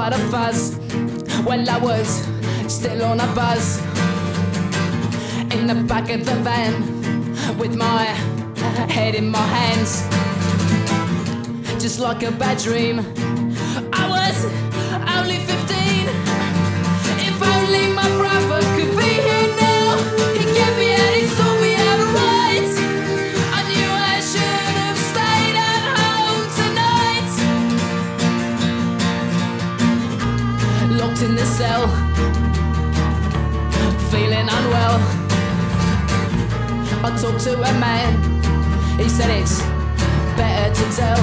quite a fuzz. Well, I was still on a buzz in the back of the van with my head in my hands, just like a bad dream. I was only 15. If only my brother could be here now. He'd get me out, he'd sort me out right. I knew I should have stayed at home tonight. Locked in the cell, feeling unwell. I talked to a man, he said it's better to tell.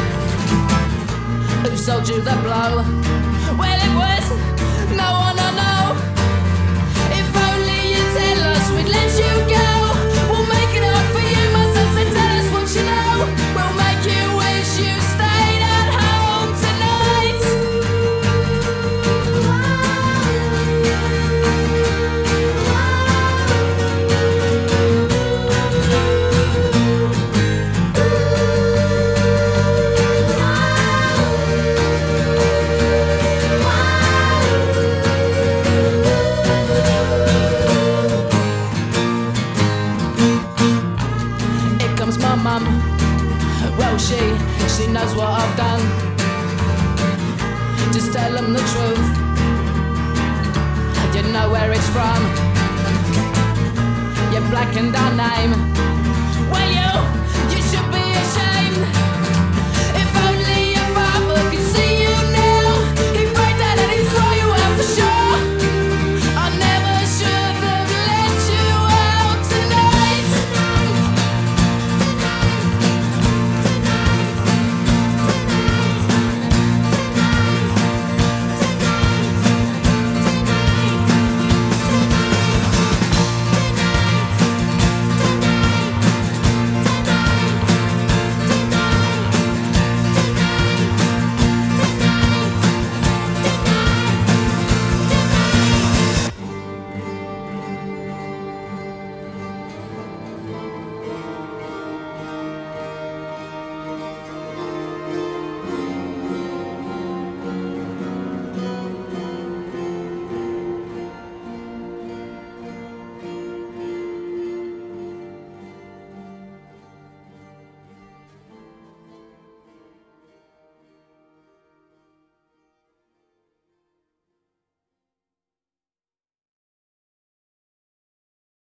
Who sold you the blow? Well, it was no one I know. If only you tell us, we'd let you go. We'll make it up for you, my son, so tell us what you know. We'll make you wish you stayed at home tonight. My mum, well she knows what I've done. Just tell them the truth, you know where it's from. You blackened our name,